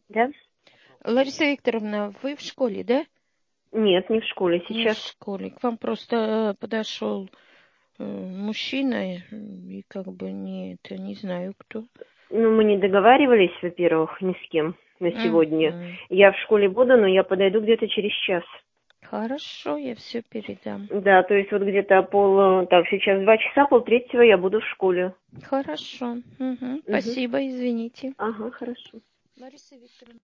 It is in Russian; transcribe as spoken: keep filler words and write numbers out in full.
Да? Лариса Викторовна, вы в школе, да? Нет, не в школе Не в сейчас. школе. К вам просто подошел э, мужчина, и и как бы не это, не знаю кто. Ну, мы не договаривались, во-первых, ни с кем на сегодня. Мгм. Я в школе буду, но я подойду где-то через час. Хорошо, я все передам. Да, то есть вот где-то пол... Так, сейчас два часа, полтретьего я буду в школе. Хорошо. Мгм. Угу. Спасибо, извините. Ага, хорошо. Лариса Викторовна.